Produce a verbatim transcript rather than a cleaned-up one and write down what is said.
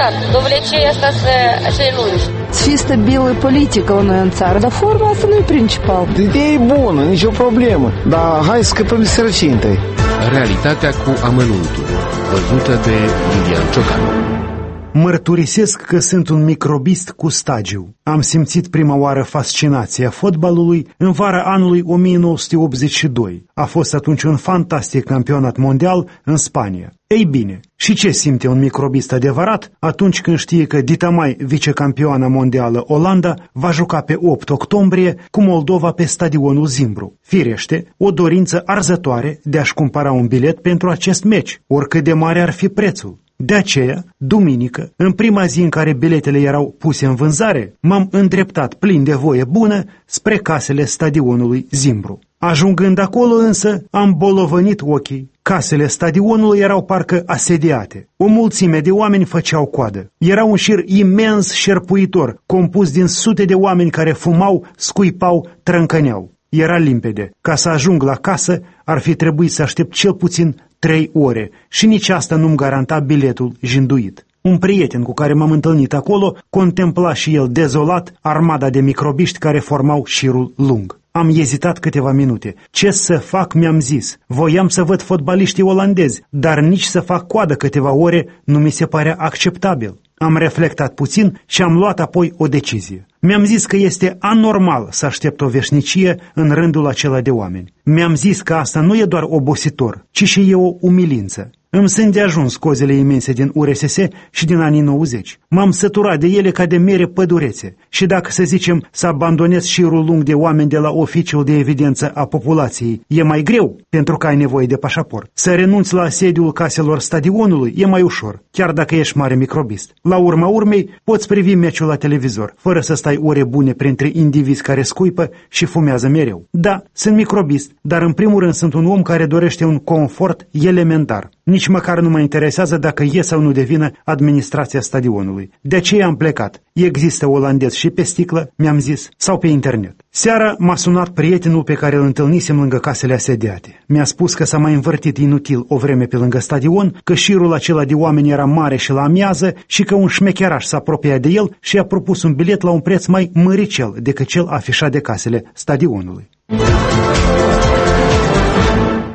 exact. Dovlecei asta să cele lungi. Și stabilă politică la noi în țară, dar forma asta nu e principal. Ideea e bună, nicio problemă, dar hai să scăpăm de sărăcie întâi. Realitatea cu amănuntul, văzută de Lilian Ciocanu. Mărturisesc că sunt un microbist cu stagiu. Am simțit prima oară fascinația fotbalului în vara anului o mie nouă sute optzeci și doi. A fost atunci un fantastic campionat mondial în Spania. Ei bine, și ce simte un microbist adevărat atunci când știe că ditamai vicecampioana mondială Olanda va juca pe opt octombrie cu Moldova pe stadionul Zimbru? Firește, o dorință arzătoare de a-și cumpăra un bilet pentru acest meci, oricât de mare ar fi prețul. De aceea, duminică, în prima zi în care biletele erau puse în vânzare, m-am îndreptat plin de voie bună spre casele stadionului Zimbru. Ajungând acolo însă, am bolovănit ochii. Casele stadionului erau parcă asediate. O mulțime de oameni făceau coadă. Era un șir imens șerpuitor, compus din sute de oameni care fumau, scuipau, trâncăneau. Era limpede. Ca să ajung la casă, ar fi trebuit să aștept cel puțin trei ore și nici asta nu-mi garanta biletul jinduit. Un prieten cu care m-am întâlnit acolo contempla și el dezolat armada de microbiști care formau șirul lung. Am ezitat câteva minute. Ce să fac, mi-am zis. Voiam să văd fotbaliștii olandezi, dar nici să fac coadă câteva ore nu mi se părea acceptabil. Am reflectat puțin și am luat apoi o decizie. Mi-am zis că este anormal să aștept o veșnicie în rândul acela de oameni. Mi-am zis că asta nu e doar obositor, ci și e o umilință. Îmi sunt de ajuns cozele imense din U R S S și din anii nouăzeci. M-am săturat de ele ca de mere pădurețe. Și dacă, să zicem, să abandonez șirul lung de oameni de la oficiul de evidență a populației, e mai greu, pentru că ai nevoie de pașaport. Să renunți la sediul caselor stadionului e mai ușor, chiar dacă ești mare microbist. La urma urmei, poți privi meciul la televizor, fără să stai ore bune printre indivizi care scuipă și fumează mereu. Da, sunt microbist, dar în primul rând sunt un om care dorește un confort elementar. Nici măcar nu mă interesează dacă e sau nu devină administrația stadionului. De aceea am plecat. Există olandez și pe sticlă, mi-am zis, sau pe internet. Seara m-a sunat prietenul pe care îl întâlnisem lângă casele asediate. Mi-a spus că s-a mai învârtit inutil o vreme pe lângă stadion, că șirul acela de oameni era mare și la amiază și că un șmecheraș s-a apropiat de el și a propus un bilet la un preț mai măricel decât cel afișat de casele stadionului.